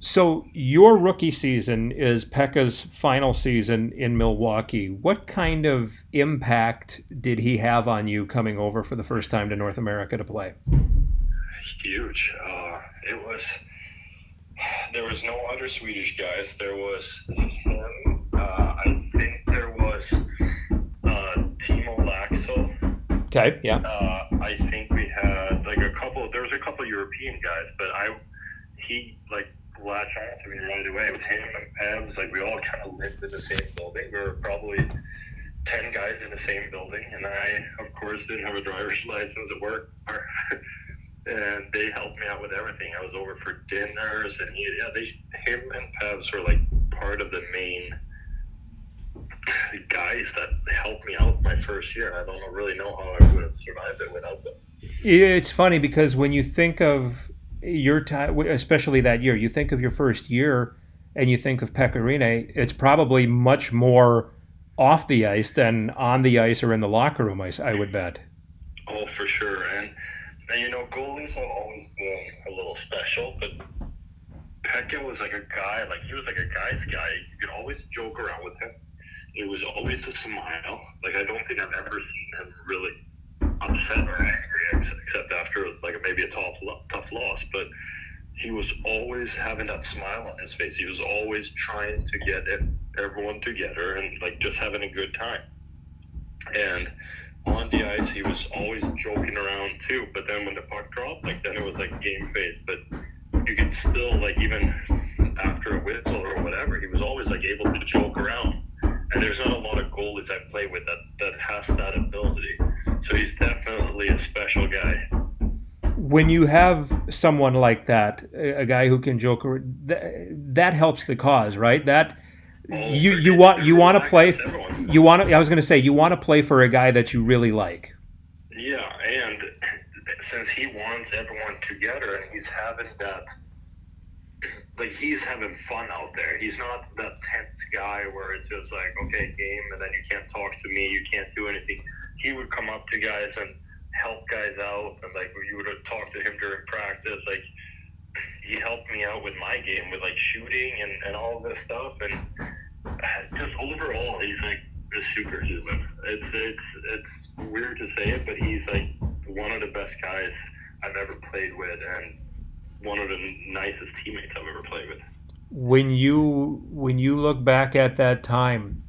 So your rookie season is Pekka's final season in Milwaukee. What kind of impact did he have on you coming over for the first time to North America to play? Huge. It was. There was no other Swedish guys. There was him. I think there was Timo Laxo. Okay, yeah. I think we had like a couple. There was a couple European guys, but he like latched on to me right away. It was him and Pevs. Like we all kind of lived in the same building. We were probably 10 guys in the same building, and I, of course, didn't have a driver's license at work. And they helped me out with everything. I was over for dinners, and him and Pevs were like part of the main guys that helped me out my first year. I don't really know how I would have survived it without them. It's funny because when you think of your time, especially that year, you think of your first year and you think of Pekka Rinne, it's probably much more off the ice than on the ice or in the locker room, I would bet. Oh, for sure. And goalies have always been a little special, but Pekka was like a guy, like he was like a guy's guy. You could always joke around with him. It was always a smile. Like I don't think I've ever seen him really upset or angry, except after like maybe a tough loss. But he was always having that smile on his face. He was always trying to get everyone together and like just having a good time. And on the ice, he was always joking around too. But then when the puck dropped, like then it was like game face. But you could still like even after a whistle or whatever, he was always like able to joke around. And there's not a lot of goalies I've played with that has that ability. So he's definitely a special guy. When you have someone like that, a guy who can joke, that helps the cause, right? That you want to play. You want to. I was going to say you want to play for a guy that you really like. Yeah, and since he wants everyone together, and he's having that, like he's having fun out there. He's not that tense guy where it's just like, okay, game, and then you can't talk to me, you can't do anything. He would come up to guys and help guys out, and like you would talk to him during practice. Like he helped me out with my game, with like shooting and all this stuff, and just overall, he's like a superhuman. It's weird to say it, but he's like one of the best guys I've ever played with, and one of the nicest teammates I've ever played with. When you look back at that time,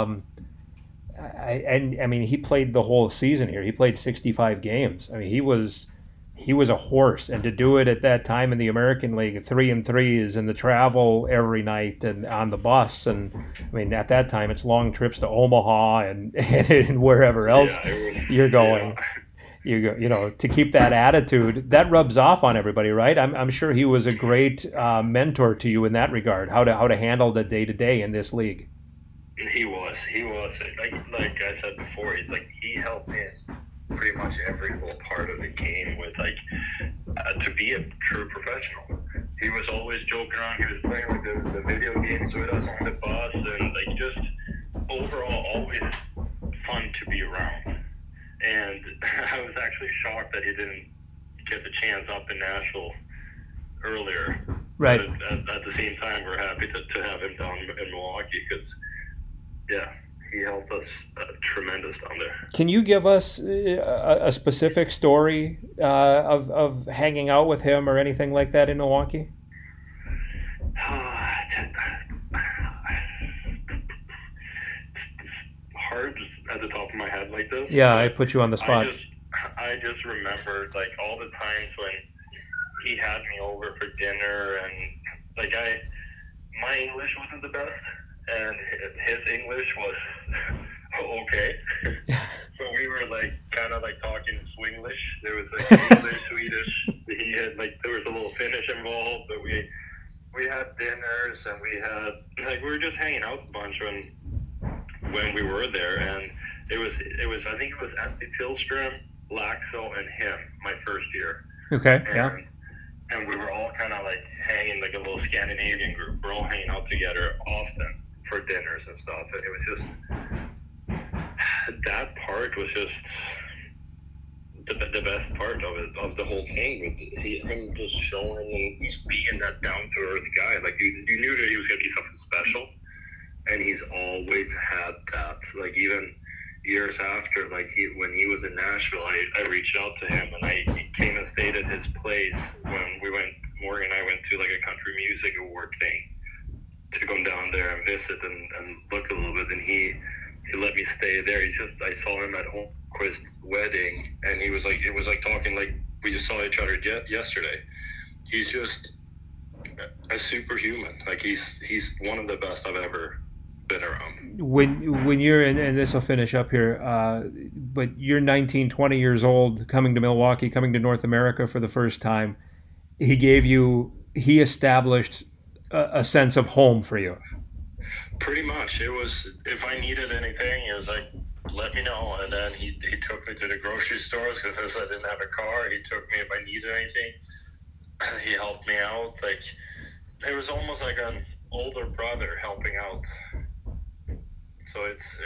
I mean, he played the whole season here. He played 65 games. I mean, he was a horse, and to do it at that time in the American League, 3-3s and the travel every night and on the bus, and I mean, at that time it's long trips to Omaha and wherever else you're going. Yeah. To keep that attitude, that rubs off on everybody, right? I'm sure he was a great mentor to you in that regard, how to handle the day to day in this league. He was like I said before. He helped me in pretty much every little part of the game with to be a true professional. He was always joking around. He was playing like the video games with us on the bus, and like just overall always fun to be around. And I was actually shocked that he didn't get the chance up in Nashville earlier. Right. But at the same time, we're happy to have him down in Milwaukee because, yeah, he helped us tremendous down there. Can you give us a specific story of hanging out with him or anything like that in Milwaukee? Hard at the top of my head like this. Yeah, I put you on the spot. I just remembered like all the times when he had me over for dinner, and like my English wasn't the best, and his English was okay. So we were like kind of like talking Swinglish. There was like English, Swedish. He had like there was a little Finnish involved, but we had dinners, and we were just hanging out a bunch when we were there, and it was I think it was Antti Pilström, Laxo, and him my first year. Okay. And we were all kind of like hanging like a little Scandinavian group. We're all hanging out together often for dinners and stuff. And it was just that part was just the best part of it, of the whole thing, with him just showing and just being that down to earth guy. Like you knew that he was gonna be something special, and he's always had that. Like even years after, like when he was in Nashville, I reached out to him and he came and stayed at his place when Morgan and I went to like a country music award thing to come down there and visit and look a little bit, and he let me stay there. I saw him at Holmqvist's wedding, and it was like talking like we just saw each other yesterday. He's just a superhuman. Like he's one of the best I've ever been around. When you're and this will finish up here, but you're 19, 20 years old, coming to Milwaukee, coming to North America for the first time. He established a sense of home for you. Pretty much. It was, if I needed anything, he was like, let me know. And then he took me to the grocery stores because I didn't have a car. He took me if I needed anything. He helped me out. Like, it was almost like an older brother helping out. So it's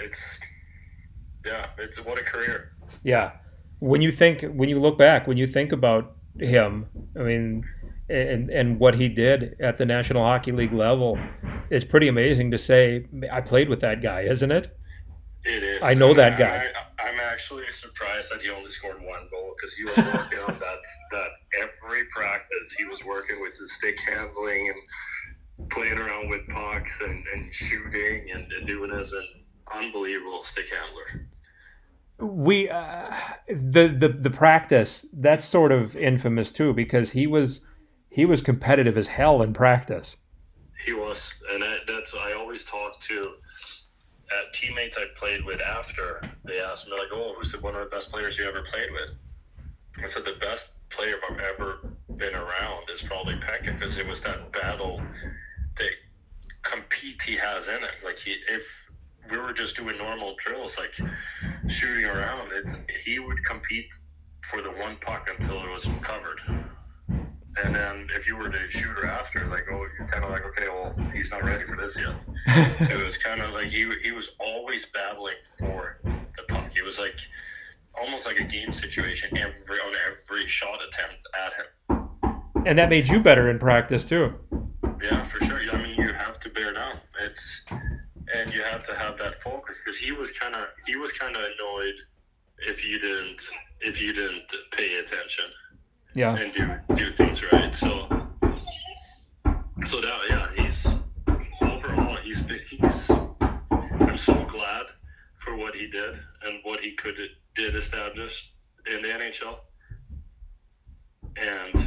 what a career. Yeah. When you look back, when you think about him, I mean, and what he did at the National Hockey League level, it's pretty amazing to say, I played with that guy, isn't it? It is. I know that guy. I'm actually surprised that he only scored one goal, because he was working on that every practice. He was working with the stick handling and playing around with pucks and shooting and doing this, an unbelievable stick handler. We the practice, that's sort of infamous too, because he was competitive as hell in practice. He was, and that's I always talk to teammates I played with after. They asked me like, "Oh, who's one of the best players you ever played with?" I said the best player I've ever been around is probably Pekka, because it was that battle, the compete he has in it. Like if we were just doing normal drills, like shooting around, he would compete for the one puck until it was covered. And then if you were to shoot her after, like, oh, you're kind of like, okay, well, he's not ready for this yet. So it was kind of like he was always battling for the puck. It was like almost like a game situation on every shot attempt at him. And that made you better in practice too. Yeah, for sure. I mean, you have to bear down. And you have to have that focus, because he was kind of annoyed if you didn't pay attention. Yeah. And do things right. So that, yeah, he's overall he's I'm so glad for what he did and what he did establish in the NHL. And